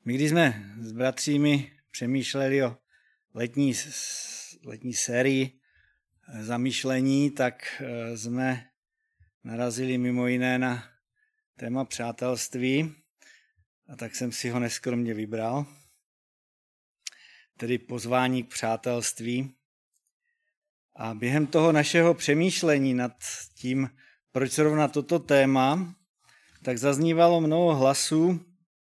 My, když jsme s bratřími přemýšleli o letní sérii zamýšlení, tak jsme narazili mimo jiné na téma přátelství a tak jsem si ho neskromně vybral, tedy pozvání k přátelství. A během toho našeho přemýšlení nad tím, proč zrovna toto téma, tak zaznívalo mnoho hlasů,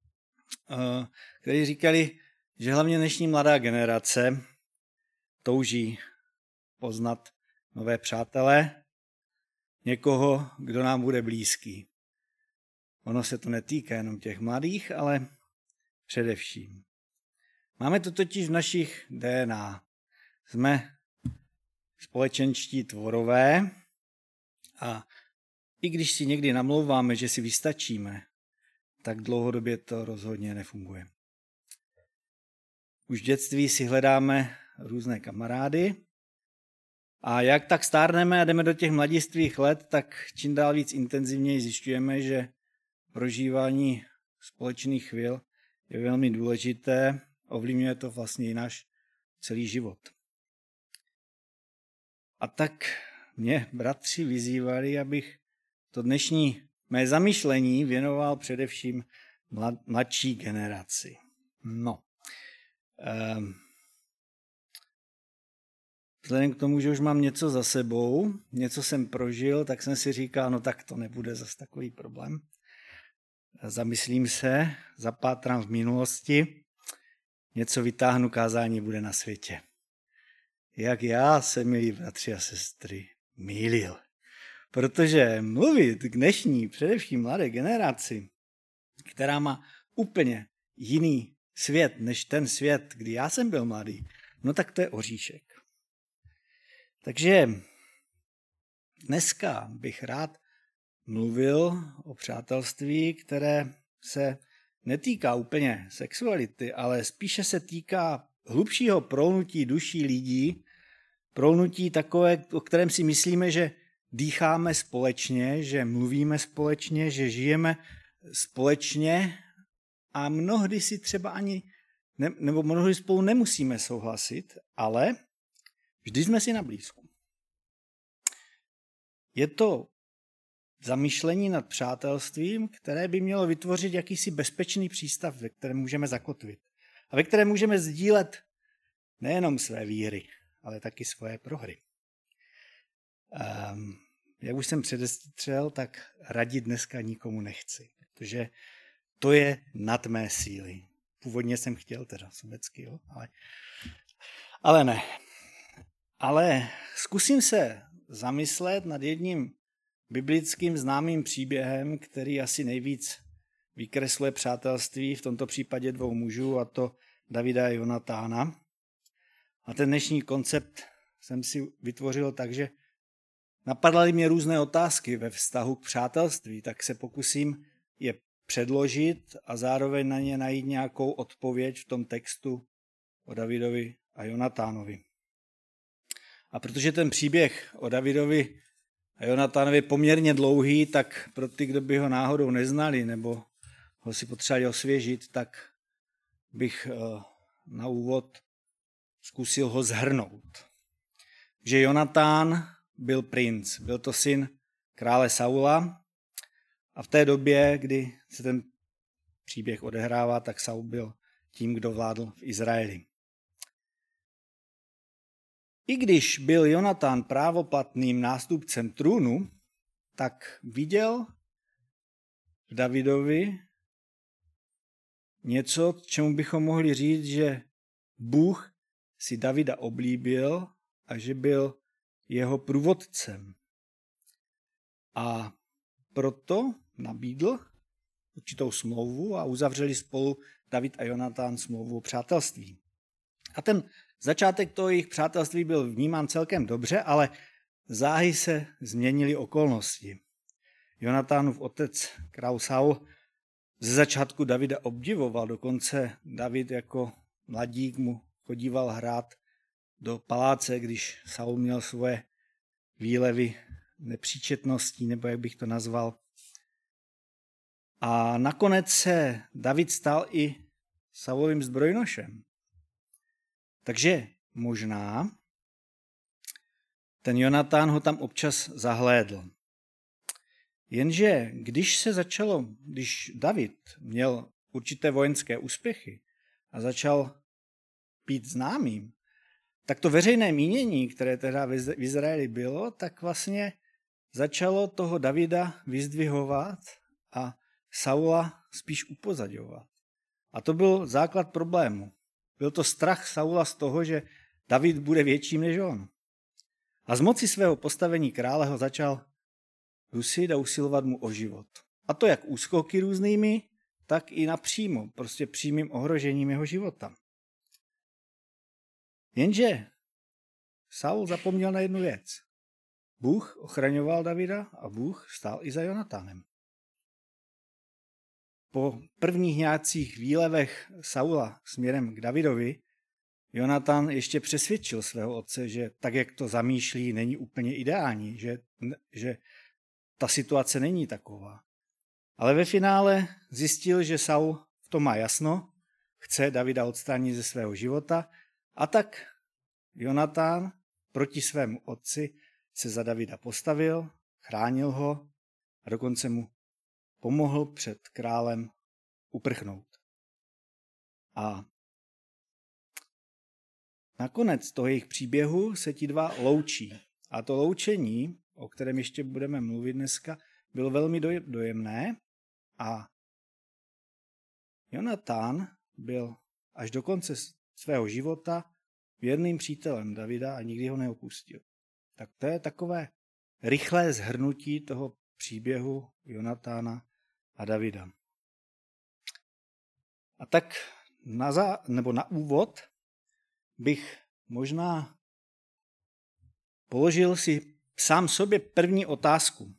kteří říkali, že hlavně dnešní mladá generace touží poznat nové přátele, někoho, kdo nám bude blízký. Ono se to netýká jenom těch mladých, ale především. Máme to totiž v našich DNA. Jsme společenští tvorové a i když si někdy namlouváme, že si vystačíme, tak dlouhodobě to rozhodně nefunguje. Už v dětství si hledáme různé kamarády a jak tak stárneme a jdeme do těch mladistvých let, tak čím dál víc intenzivněji zjišťujeme, že prožívání společných chvil je velmi důležité, ovlivňuje to vlastně i náš celý život. A tak mě bratři vyzývali, abych to dnešní mé zamyšlení věnoval především mladší generaci. Vzhledem k tomu, že už mám něco za sebou, něco jsem prožil, tak jsem si říkal, no tak to nebude zas takový problém. Zamyslím se, zapátrám v minulosti, něco vytáhnu, kázání bude na světě. Jak já se, milí bratři a sestry, mýlil. Protože mluvit k dnešní, především mladé generaci, která má úplně jiný svět, než ten svět, kdy já jsem byl mladý, no tak to je oříšek. Takže dneska bych rád mluvil o přátelství, které se netýká úplně sexuality, ale spíše se týká hlubšího prolnutí duší lidí, prolnutí takové, o kterém si myslíme, že dýcháme společně, že mluvíme společně, že žijeme společně a mnohdy si třeba nebo mnohdy spolu nemusíme souhlasit, ale vždy jsme si na blízku. Je to zamýšlení nad přátelstvím, které by mělo vytvořit jakýsi bezpečný přístav, ve kterém můžeme zakotvit a ve kterém můžeme sdílet nejenom své víry, ale taky svoje prohry. Jak už jsem předestřel, tak radit dneska nikomu nechci, protože to je nad mé síly. Původně jsem chtěl teda sobecky, jo? Ale ne. Ale zkusím se zamyslet nad jedním biblickým známým příběhem, který asi nejvíc vykresluje přátelství, v tomto případě dvou mužů, a to Davida a Jonatána. A ten dnešní koncept jsem si vytvořil tak, že napadaly mě různé otázky ve vztahu k přátelství, tak se pokusím je předložit a zároveň na ně najít nějakou odpověď v tom textu o Davidovi a Jonatánovi. A protože ten příběh o Davidovi a Jonatánovi je poměrně dlouhý, tak pro ty, kdo by ho náhodou neznali nebo ho si potřebovali osvěžit, tak bych na úvod zkusil ho shrnout. Že Jonatán byl princ, byl to syn krále Saula a v té době, kdy se ten příběh odehrává, tak Saul byl tím, kdo vládl v Izraeli. I když byl Jonatán právoplatným nástupcem trůnu, tak viděl v Davidovi něco, čemu bychom mohli říct, že Bůh si Davida oblíbil a že byl jeho průvodcem. A proto nabídl určitou smlouvu a uzavřeli spolu David a Jonatán smlouvu o přátelství. A ten začátek toho jejich přátelství byl vnímán celkem dobře, ale záhy se změnily okolnosti. Jonatánův otec, král Saul, ze začátku Davida obdivoval, dokonce David jako mladík mu chodíval hrát do paláce, když Saul měl svoje výlevy nepříčetností, nebo jak bych to nazval. A nakonec se David stal i Saulovým zbrojnošem. Takže možná ten Jonatán ho tam občas zahlédl. Jenže když David měl určité vojenské úspěchy a začal být známým, tak to veřejné mínění, které teda v Izraeli bylo, tak vlastně začalo toho Davida vyzdvihovat a Saula spíš upozaďovat. A to byl základ problému. Byl to strach Saula z toho, že David bude větším než on. A z moci svého postavení krále ho začal dusit a usilovat mu o život. A to jak úskoky různými, tak i napřímo, prostě přímým ohrožením jeho života. Jenže Saul zapomněl na jednu věc. Bůh ochraňoval Davida a Bůh stál i za Jonatánem. Po prvních nějakých výlevech Saula směrem k Davidovi Jonatán ještě přesvědčil svého otce, že tak, jak to zamýšlí, není úplně ideální, že ta situace není taková. Ale ve finále zjistil, že Saul v tom má jasno, chce Davida odstranit ze svého života a tak Jonatán proti svému otci se za Davida postavil, chránil ho a dokonce mu pomohl před králem uprchnout. A nakonec toho jejich příběhu se ti dva loučí. A to loučení, o kterém ještě budeme mluvit dneska, bylo velmi dojemné a Jonatán byl až do konce svého života věrným přítelem Davida a nikdy ho neopustil. Tak to je takové rychlé shrnutí toho příběhu Jonatána a Davida. A tak na úvod bych možná položil si sám sobě první otázku.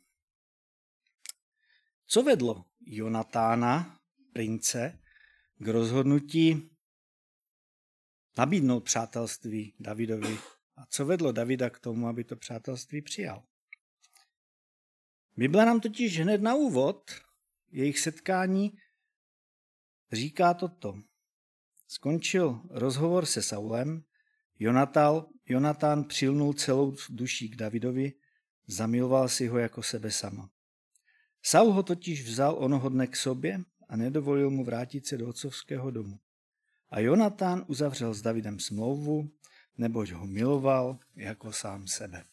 Co vedlo Jonatána, prince, k rozhodnutí nabídnout přátelství Davidovi a co vedlo Davida k tomu, aby to přátelství přijal? Bible nám totiž hned na úvod jejich setkání říká toto. Skončil rozhovor se Saulem, Jonatán přilnul celou duší k Davidovi, zamiloval si ho jako sebe sama. Saul ho totiž vzal onoho dne k sobě a nedovolil mu vrátit se do otcovského domu. A Jonatán uzavřel s Davidem smlouvu, neboť ho miloval jako sám sebe.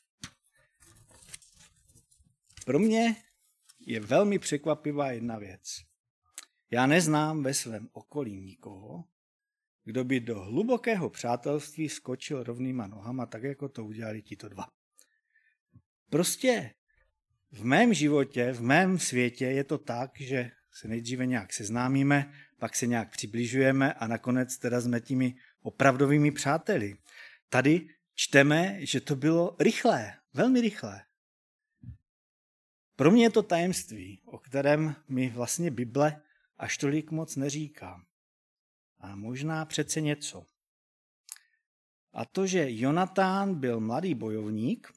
Pro mě je velmi překvapivá jedna věc. Já neznám ve svém okolí nikoho, kdo by do hlubokého přátelství skočil rovnýma nohama, tak jako to udělali tito dva. Prostě v mém životě, v mém světě je to tak, že se nejdříve nějak seznámíme, pak se nějak přibližujeme a nakonec teda jsme těmi opravdovými přáteli. Tady čteme, že to bylo rychlé, velmi rychlé. Pro mě je to tajemství, o kterém mi vlastně Bible až tolik moc neříká. A možná přece něco. A to, že Jonatán byl mladý bojovník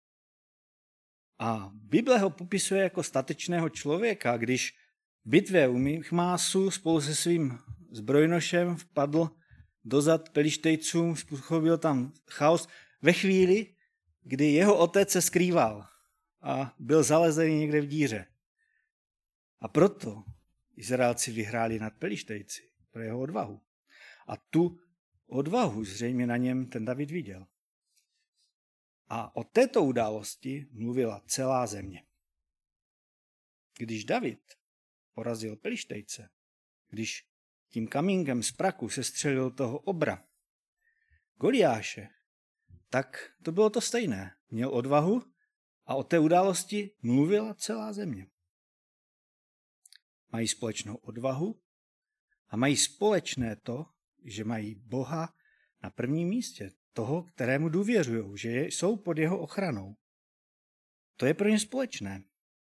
a Bible ho popisuje jako statečného člověka, když v bitvě u Michmásu spolu se svým zbrojnošem vpadl dozad Pelištejcům, způsobil tam chaos ve chvíli, kdy jeho otec se skrýval a byl zalezený někde v díře. A proto Izraelci vyhráli nad Pelištejci pro jeho odvahu. A tu odvahu zřejmě na něm ten David viděl. A o této události mluvila celá země. Když David porazil Pelištejce, když tím kamínkem z praku sestřelil toho obra, Goliáše, tak to bylo to stejné. Měl odvahu a o té události mluvila celá země. Mají společnou odvahu a mají společné to, že mají Boha na prvním místě, toho, kterému důvěřují, že jsou pod jeho ochranou. To je pro ně společné.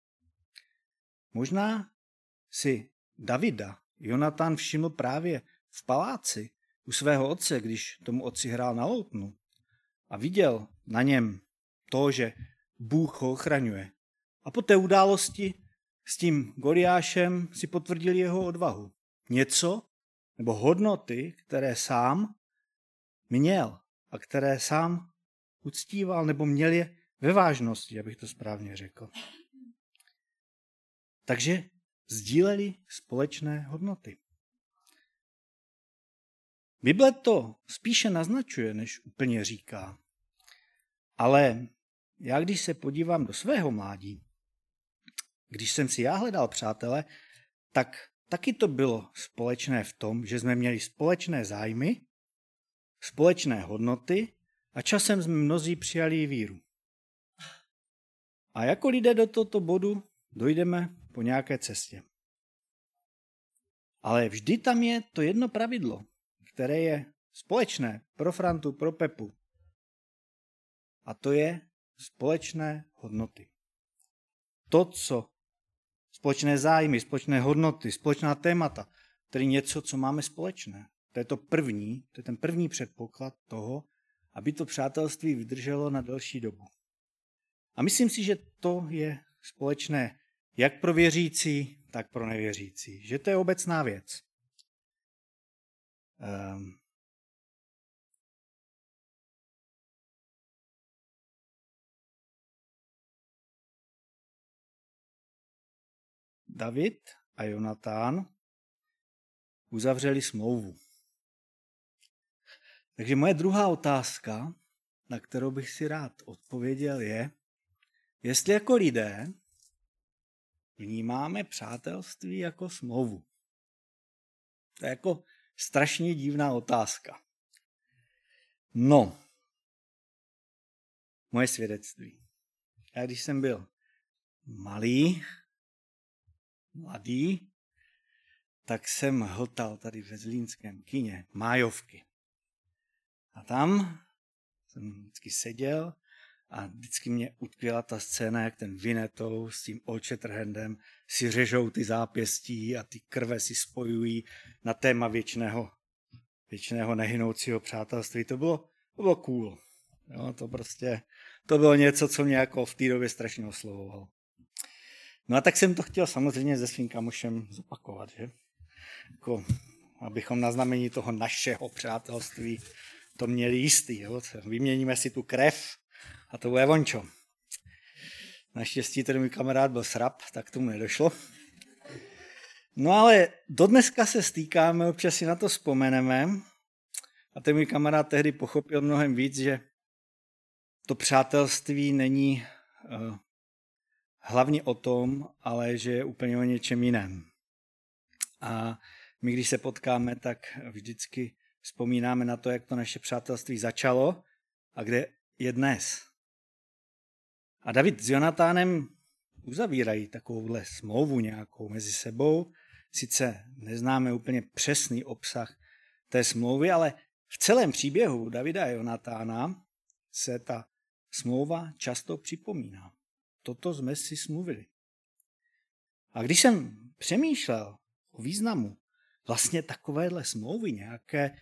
Možná si Davida Jonatán všiml právě v paláci u svého otce, když tomu otci hrál na loutnu a viděl na něm to, že Bůh ho ochraňuje. A po té události s tím Goliášem si potvrdil jeho odvahu. Něco, nebo hodnoty, které sám měl a které sám uctíval nebo měl je ve vážnosti, abych to správně řekl. Takže sdíleli společné hodnoty. Bible to spíše naznačuje, než úplně říká. Ale já, když se podívám do svého mládí, když jsem si já hledal přátele, tak taky to bylo společné v tom, že jsme měli společné zájmy, společné hodnoty a časem jsme mnozí přijali víru. A jako lidé do tohoto bodu dojdeme po nějaké cestě. Ale vždy tam je to jedno pravidlo, které je společné pro Frantu, pro Pepu. A to je společné hodnoty. To, co společné zájmy, společné hodnoty, společná témata, tedy něco, co máme společné. To je ten první předpoklad toho, aby to přátelství vydrželo na delší dobu. A myslím si, že to je společné jak pro věřící, tak pro nevěřící. Že to je obecná věc. David a Jonatán uzavřeli smlouvu. Takže moje druhá otázka, na kterou bych si rád odpověděl, je, jestli jako lidé vnímáme přátelství jako smlouvu. To je jako strašně divná otázka. No, moje svědectví. Já když jsem byl mladý, tak jsem hltal tady ve zlínském kině májovky. A tam jsem vždycky seděl a vždycky mě utkvěla ta scéna, jak ten Vinnetou s tím Old Shatterhandem si řežou ty zápěstí a ty krve si spojují na téma věčného nehynoucího přátelství. To bylo cool. Jo, to bylo něco, co mě jako v té době strašně oslovovalo. No a tak jsem to chtěl samozřejmě se svým kamošem zopakovat, že? Jako, abychom na znamení toho našeho přátelství to měli jistý. Jo? Vyměníme si tu krev a to bude vončo. Naštěstí ten můj kamarád byl srab, tak tomu nedošlo. No ale dodneska se stýkáme, občas si na to vzpomeneme a ten můj kamarád tehdy pochopil mnohem víc, že to přátelství není hlavně o tom, ale že je úplně o něčem jiném. A my, když se potkáme, tak vždycky vzpomínáme na to, jak to naše přátelství začalo a kde je dnes. A David s Jonatánem uzavírají takovouhle smlouvu nějakou mezi sebou. Sice neznáme úplně přesný obsah té smlouvy, ale v celém příběhu Davida a Jonatána se ta smlouva často připomíná. Toto jsme si smluvili. A když jsem přemýšlel o významu vlastně takovéhle smlouvy nějaké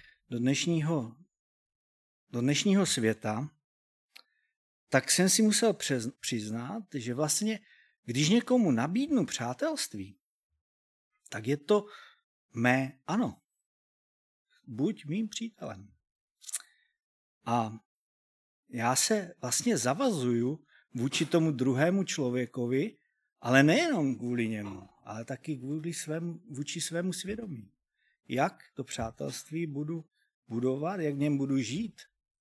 do dnešního světa, tak jsem si musel přiznat, že vlastně, když někomu nabídnu přátelství, tak je to mé ano. Buď mým přítelem. A já se vlastně zavazuju vůči tomu druhému člověkovi, ale nejenom kvůli němu, ale taky vůči svému svědomí. Jak to přátelství budu budovat, jak v něm budu žít.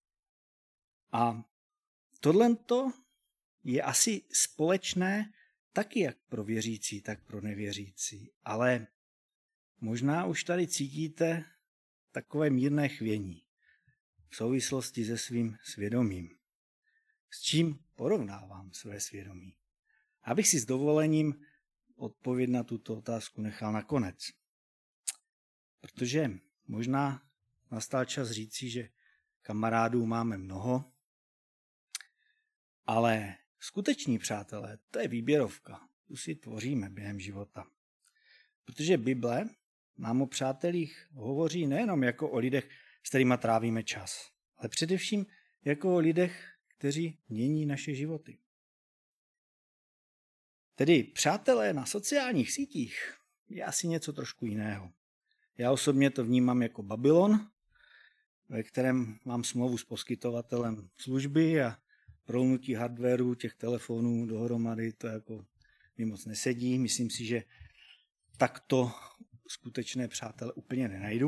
A tohle je asi společné taky jak pro věřící, tak pro nevěřící. Ale možná už tady cítíte takové mírné chvění v souvislosti se svým svědomím. S čím porovnávám své svědomí? Abych si s dovolením odpověď na tuto otázku nechal na konec. Protože možná nastal čas říci, že kamarádů máme mnoho, ale skuteční přátelé, to je výběrovka. Tu si tvoříme během života. Protože Bible nám o přátelích hovoří nejenom jako o lidech, s kterými trávíme čas, ale především jako o lidech, kteří mění naše životy. Tedy přátelé na sociálních sítích je asi něco trošku jiného. Já osobně to vnímám jako Babylon, ve kterém mám smlouvu s poskytovatelem služby a prolnutí hardwareu těch telefonů dohromady, to jako mi moc nesedí. Myslím si, že takto skutečné přátele úplně nenajdu.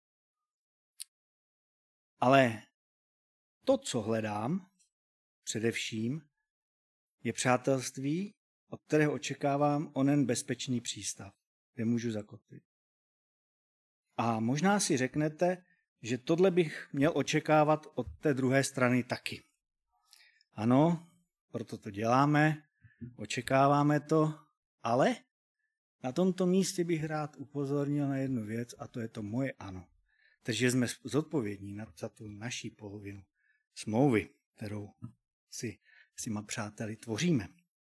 Ale to, co hledám především, je přátelství, od kterého očekávám onen bezpečný přístav, kde můžu zakotvit. A možná si řeknete, že tohle bych měl očekávat od té druhé strany taky. Ano, proto to děláme, očekáváme to, ale na tomto místě bych rád upozornil na jednu věc a to je to moje ano. Takže jsme zodpovědní za tu naší polovinu smlouvy, kterou si s těma přáteli tvoříme.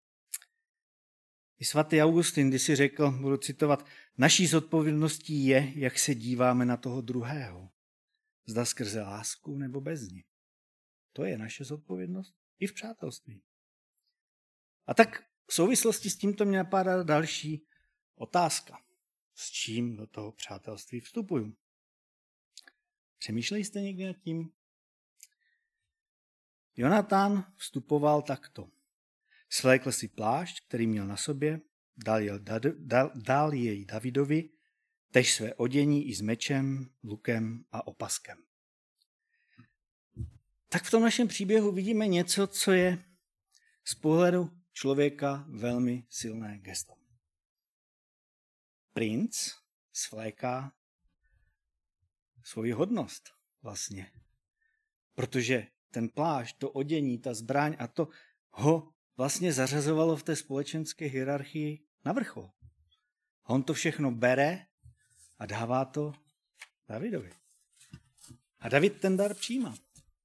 I svatý Augustin, když si řekl, budu citovat, naší zodpovědností je, jak se díváme na toho druhého. Zda skrze lásku nebo bez ní. To je naše zodpovědnost i v přátelství. A tak v souvislosti s tímto mě napadá další otázka. S čím do toho přátelství vstupuju? Přemýšleli jste někdy nad tím? Jonatán vstupoval takto. Svlékl si plášť, který měl na sobě, dal jej Davidovi, tež své odění i s mečem, lukem a opaskem. Tak v tom našem příběhu vidíme něco, co je z pohledu člověka velmi silné gesto. Princ svléká svoji hodnost vlastně, protože ten plášť, to odění, ta zbraň a to ho vlastně zařazovalo v té společenské hierarchii na vrchol. A on to všechno bere a dává to Davidovi. A David ten dar přijímá.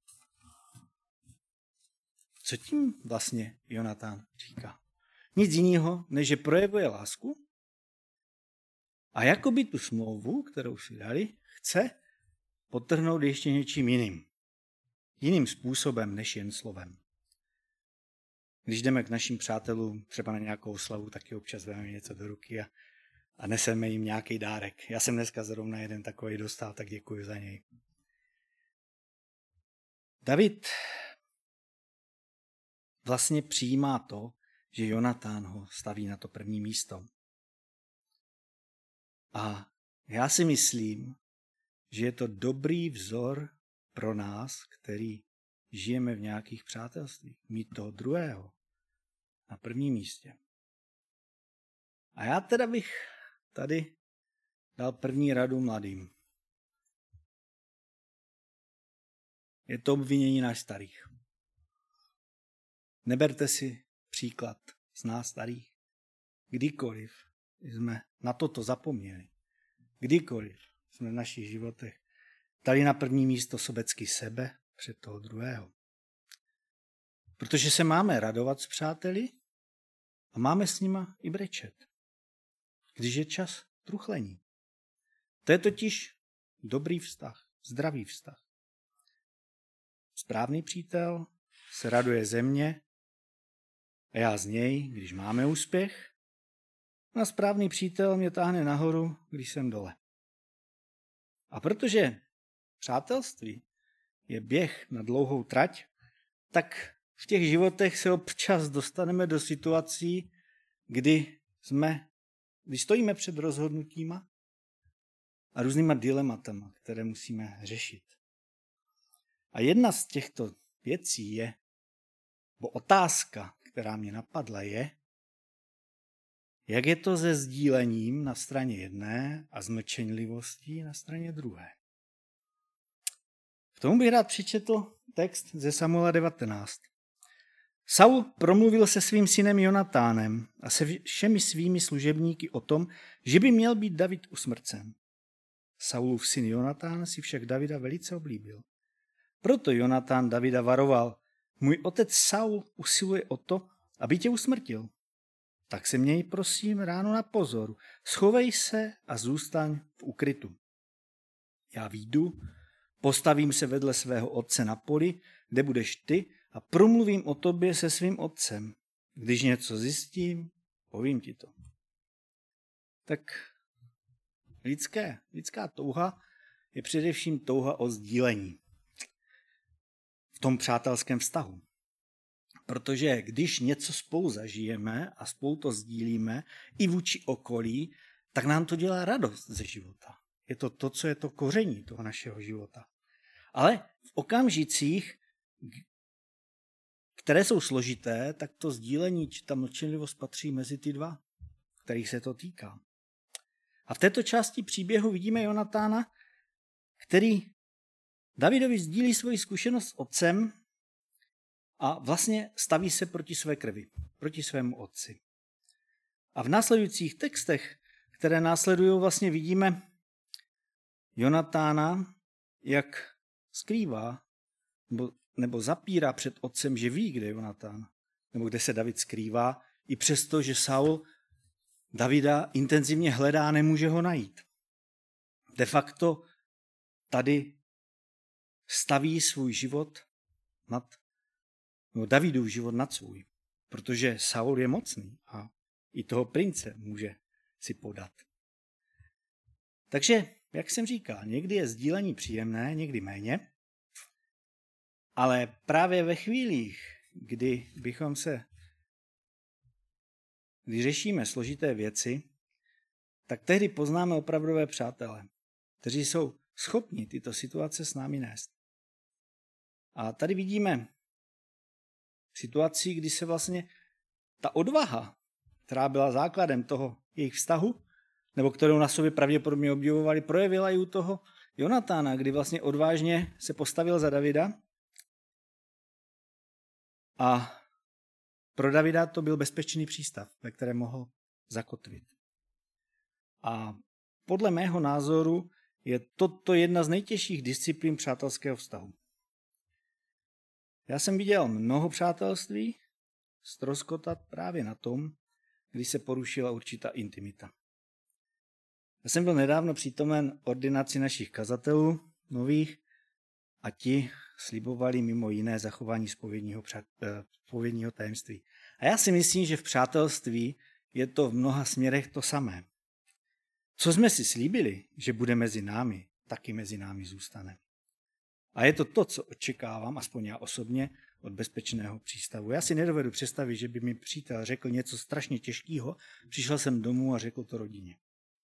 Co tím vlastně Jonatán říká? Nic jiného, než že projevuje lásku a jakoby tu smlouvu, kterou si dali, chce podtrhnout ještě něčím jiným. Jiným způsobem, než jen slovem. Když jdeme k našim přátelům třeba na nějakou slavu, taky občas vezmeme něco do ruky a neseme jim nějaký dárek. Já jsem dneska zrovna jeden takový dostal, tak děkuji za něj. David vlastně přijímá to, že Jonatán ho staví na to první místo. A já si myslím, že je to dobrý vzor pro nás, který žijeme v nějakých přátelstvích. Mít toho druhého na prvním místě. A já teda bych tady dal první radu mladým. Je to obvinění nás starých. Neberte si příklad z nás starých. Kdykoliv jsme na toto zapomněli, kdykoliv jsme v našich životech dali na první místo sobecky sebe před toho druhého. Protože se máme radovat s přáteli a máme s nima i brečet, když je čas truchlení. To je totiž dobrý vztah, zdravý vztah. Správný přítel se raduje ze mě a já z něj, když máme úspěch, a správný přítel mě táhne nahoru, když jsem dole. A protože přátelství je běh na dlouhou trať, tak v těch životech se občas dostaneme do situací, kdy stojíme před rozhodnutíma a různýma dilematama, které musíme řešit. A jedna z těchto věcí je, bo otázka, která mě napadla, je, jak je to se sdílením na straně jedné a s mlčenlivostí na straně druhé. K tomu bych rád přečetl text ze Samuela 19. Saul promluvil se svým synem Jonatánem a se všemi svými služebníky o tom, že by měl být David usmrcen. Saulův syn Jonatán si však Davida velice oblíbil. Proto Jonatán Davida varoval, můj otec Saul usiluje o to, aby tě usmrtil. Tak se měj prosím ráno na pozoru, schovej se a zůstaň v ukrytu. Já vyjdu, postavím se vedle svého otce na poli, kde budeš ty, a promluvím o tobě se svým otcem. Když něco zjistím, povím ti to. Tak Lidská touha je především touha o sdílení v tom přátelském vztahu. Protože když něco spolu zažijeme a spolu to sdílíme i vůči okolí, tak nám to dělá radost ze života. Je to to, co je to koření toho našeho života. Ale v okamžicích, které jsou složité, tak to sdílení či ta mlčenlivost patří mezi ty dva, kterých se to týká. A v této části příběhu vidíme Jonatána, který Davidovi sdílí svoji zkušenost s otcem a vlastně staví se proti své krvi, proti svému otci. A v následujících textech, které následují, vlastně vidíme Jonatána, jak skrývá nebo zapírá před otcem, že ví, kde je Jonatán, nebo kde se David skrývá, i přesto, že Saul Davida intenzivně hledá a nemůže ho najít. De facto tady staví svůj život Davidův život nad svůj, protože Saul je mocný a i toho prince může si podat. Takže, jak jsem říkal, někdy je sdílení příjemné, někdy méně, ale právě ve chvílích, kdy řešíme složité věci, tak tehdy poznáme opravdové přátele, kteří jsou schopni tyto situace s námi nést. A tady vidíme situaci, kdy se vlastně ta odvaha, která byla základem toho jejich vztahu, nebo kterou na sobě pravděpodobně obdivovali, projevila i u toho Jonatána, kdy vlastně odvážně se postavil za Davida. A pro Davida to byl bezpečný přístav, ve kterém mohl zakotvit. A podle mého názoru je toto jedna z nejtěžších disciplín přátelského vztahu. Já jsem viděl mnoho přátelství ztroskotat právě na tom, kdy se porušila určitá intimita. Já jsem byl nedávno přítomen ordinaci našich kazatelů nových a ti slibovali mimo jiné zachování zpovědního tajemství. A já si myslím, že v přátelství je to v mnoha směrech to samé. Co jsme si slíbili, že bude mezi námi, taky mezi námi zůstane. A je to to, co očekávám, aspoň já osobně, od bezpečného přístavu. Já si nedovedu představit, že by mi přítel řekl něco strašně těžkého, přišel jsem domů a řekl to rodině.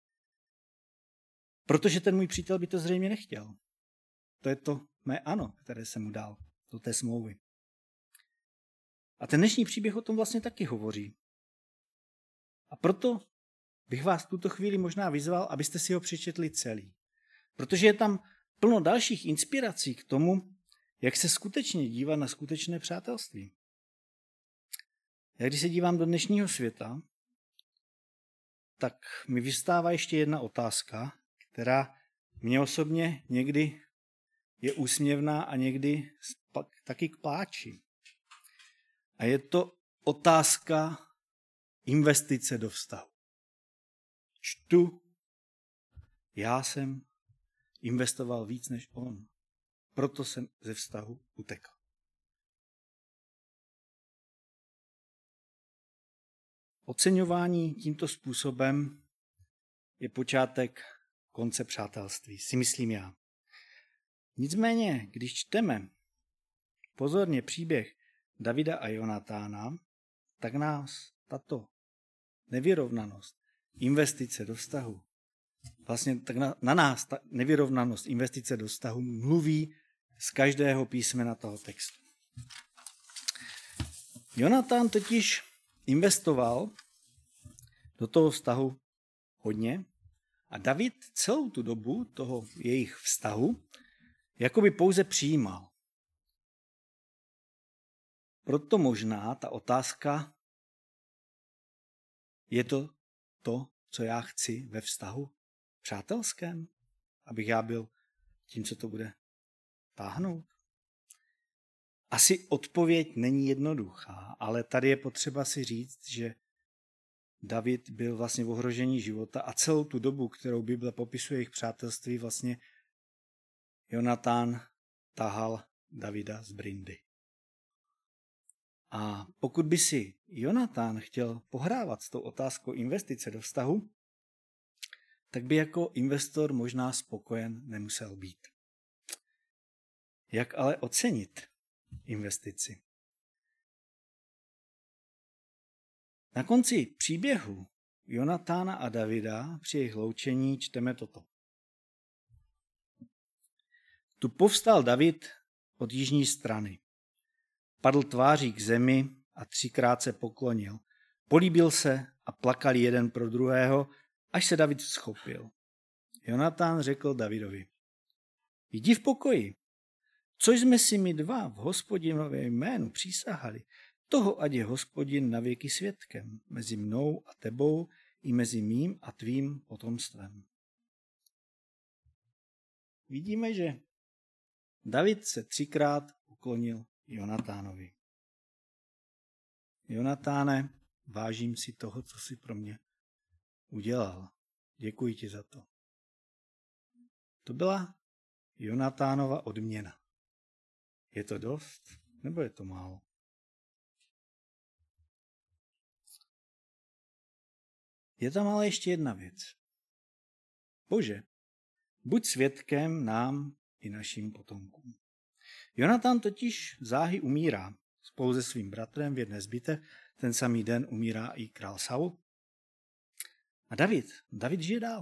Protože ten můj přítel by to zřejmě nechtěl. To je to mé ano, které jsem mu dal do té smlouvy. A ten dnešní příběh o tom vlastně taky hovoří. A proto bych vás v tuto chvíli možná vyzval, abyste si ho přečetli celý. Protože je tam plno dalších inspirací k tomu, jak se skutečně dívat na skutečné přátelství. Já když se dívám do dnešního světa, tak mi vystává ještě jedna otázka, která mě osobně někdy je úsměvná a někdy taky k pláči. A je to otázka investice do vztahu. Já jsem investoval víc než on. Proto jsem ze vztahu utekl. Oceňování tímto způsobem je počátek konce přátelství, si myslím já. Nicméně, když čteme pozorně příběh Davida a Jonatána, tak nás tato nevyrovnanost investice do vztahu, vlastně tak na nás ta nevyrovnanost investice do vztahu mluví z každého písmena toho textu. Jonatán totiž investoval do toho vztahu hodně a David celou tu dobu toho jejich vztahu jakoby pouze přijímal. Proto možná ta otázka, je to, co já chci ve vztahu přátelském, abych já byl tím, co to bude táhnout? Asi odpověď není jednoduchá, ale tady je potřeba si říct, že David byl vlastně v ohrožení života a celou tu dobu, kterou Bible popisuje jejich přátelství, vlastně Jonatán tahal Davida z brindy. A pokud by si Jonatán chtěl pohrávat s tou otázkou investice do vztahu, tak by jako investor možná spokojen nemusel být. Jak ale ocenit investici? Na konci příběhu Jonatána a Davida při jejich loučení čteme toto. Tu povstal David od jižní strany. Padl tváří k zemi a 3krát se poklonil. Políbil se a plakali jeden pro druhého, až se David vzchopil. Jonatán řekl Davidovi: Jdi v pokoji. Což jsme si my dva v Hospodinově jménu přísahali, toho ať je Hospodin navěky svědkem mezi mnou a tebou i mezi mým a tvým potomstvem. Vidíme, že David se 3krát poklonil Jonatánovi. Jonatáne, vážím si toho, co jsi pro mě udělal. Děkuji ti za to. To byla Jonatánova odměna. Je to dost, nebo je to málo? Je tam ale ještě jedna věc. Bože, buď svědkem nám i našim potomkům. Jonatán totiž záhy umírá. Spolu se svým bratrem v jedné z bitev ten samý den umírá i král Saul. A David žije dál.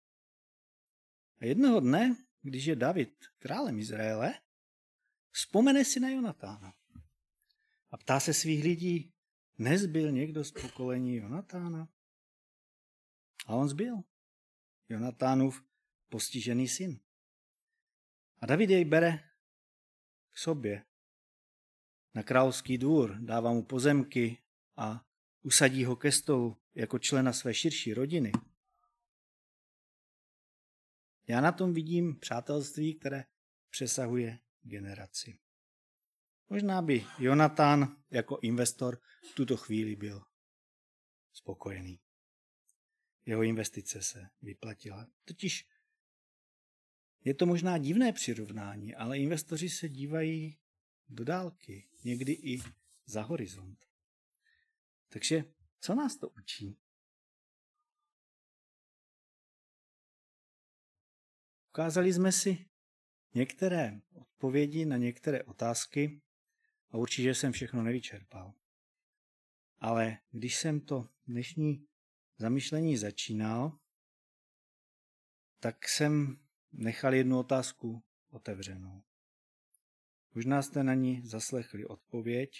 A jednoho dne, když je David králem Izraele, vzpomene si na Jonatána. A ptá se svých lidí, nezbyl někdo z pokolení Jonatána? A on zbyl. Jonatánův postižený syn. A David jej bere k sobě na královský dvůr, dává mu pozemky a usadí ho ke stolu jako člena své širší rodiny. Já na tom vidím přátelství, které přesahuje generaci. Možná by Jonatán jako investor v tuto chvíli byl spokojený. Jeho investice se vyplatila. Totiž je to možná divné přirovnání, ale investoři se dívají do dálky, někdy i za horizont. Takže co nás to učí? Ukázali jsme si některé odpovědi na některé otázky a určitě jsem všechno nevyčerpal. Ale když jsem to dnešní zamyšlení začínal, tak jsem nechal jednu otázku otevřenou. Možná jste na ní zaslechli odpověď,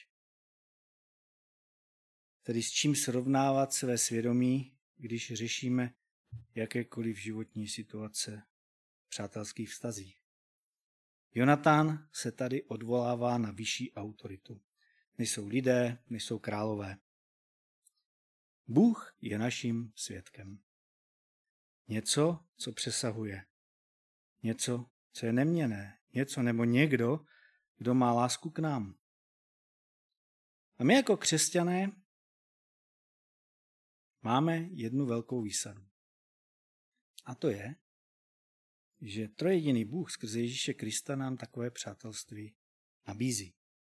tedy s čím srovnávat své svědomí, když řešíme jakékoliv životní situace v přátelských vztazích. Jonatán se tady odvolává na vyšší autoritu. Nejsou lidé, nejsou králové. Bůh je naším svědkem. Něco, co přesahuje. Něco, co je neměnné. Něco nebo někdo, kdo má lásku k nám. A my jako křesťané máme jednu velkou výsadu. A to je, že trojjediný Bůh skrze Ježíše Krista nám takové přátelství nabízí.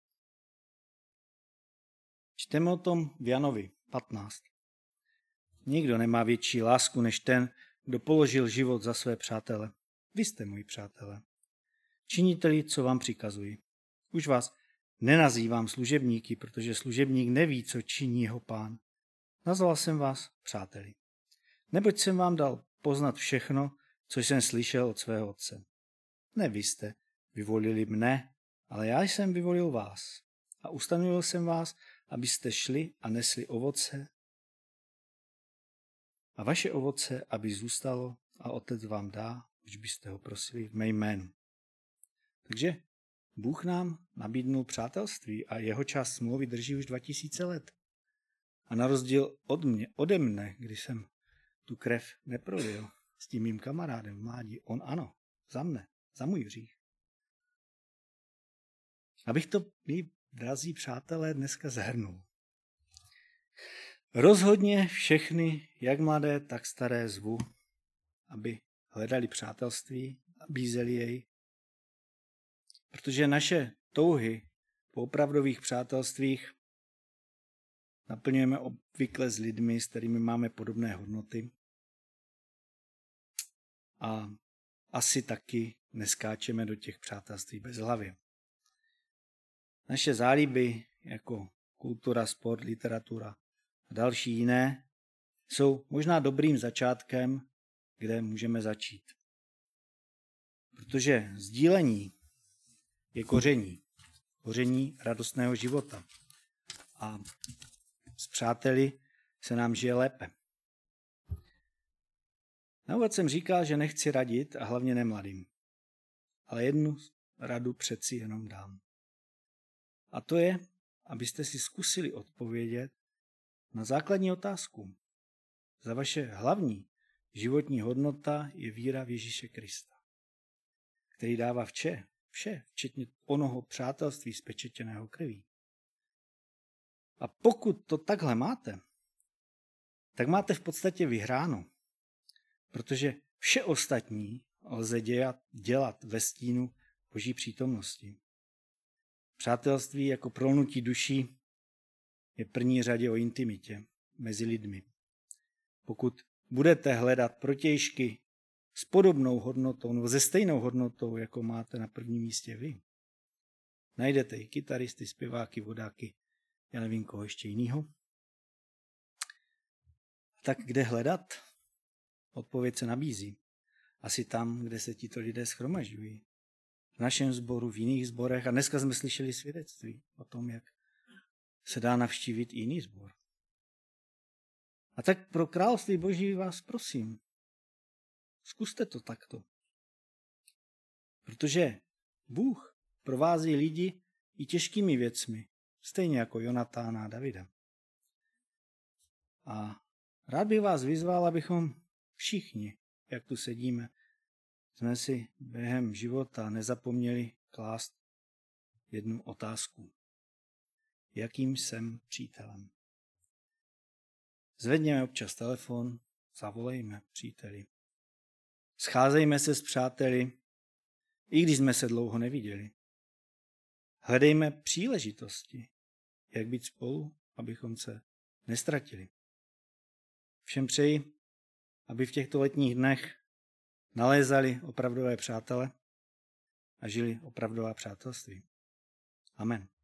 Čteme o tom v Janovi 15. Nikdo nemá větší lásku než ten, kdo položil život za své přátele. Vy jste moji přátelé. Činíte-li, co vám přikazuji. Už vás nenazývám služebníky, protože služebník neví, co činí jeho pán. Nazval jsem vás přáteli. Neboť jsem vám dal poznat všechno, co jsem slyšel od svého otce. Ne vy jste vyvolili mne, ale já jsem vyvolil vás. A ustanovil jsem vás, abyste šli a nesli ovoce. A vaše ovoce, aby zůstalo a otec vám dá, když byste ho prosili v mé jménu. Takže Bůh nám nabídnul přátelství a jeho část smlouvy drží už 2000 let. A na rozdíl ode mne, když jsem tu krev neprolil s tím mým kamarádem v mládí, on ano, za mne, za můj hřích. Abych to, mý drazí přátelé, dneska zhrnul. Rozhodně všechny, jak mladé, tak staré zvu, aby hledali přátelství, nabízeli jej, protože naše touhy po opravdových přátelstvích naplňujeme obvykle s lidmi, s kterými máme podobné hodnoty. a asi taky neskáčeme do těch přátelství bez hlavy. Naše zálíby jako kultura, sport, literatura a další jiné jsou možná dobrým začátkem, kde můžeme začít. Protože sdílení je koření radostného života. A s přáteli se nám žije lépe. Na úvod jsem říkal, že nechci radit a hlavně nemladým. Ale jednu radu přeci jenom dám. A to je, abyste si zkusili odpovědět na základní otázku. Za vaše hlavní životní hodnota je víra v Ježíše Krista, který dává vše, včetně onoho přátelství spečetěného krví. A pokud to takhle máte, tak máte v podstatě vyhráno, protože vše ostatní lze dělat ve stínu Boží přítomnosti. Přátelství jako prolnutí duší je v první řadě o intimitě mezi lidmi. Pokud budete hledat protějšky s podobnou hodnotou nebo se stejnou hodnotou, jako máte na prvním místě vy, najdete i kytaristy, zpěváky, vodáky, já nevím koho ještě jinýho. Tak kde hledat? Odpověď se nabízí. Asi tam, kde se tito lidé shromažďují. V našem sboru, v jiných sborech. A dneska jsme slyšeli svědectví o tom, jak se dá navštívit jiný sbor. A tak pro království Boží vás prosím, zkuste to takto. Protože Bůh provází lidi i těžkými věcmi, stejně jako Jonatána a Davida. A rád bych vás vyzval, abychom všichni, jak tu sedíme, jsme si během života nezapomněli klást jednu otázku. Jakým jsem přítelem? Zvedněme občas telefon, zavolejme příteli. Scházejme se s přáteli, i když jsme se dlouho neviděli. Hledejme příležitosti, jak být spolu, abychom se nestratili. Všem přeji, aby v těchto letních dnech nalézali opravdové přátele a žili opravdová přátelství. Amen.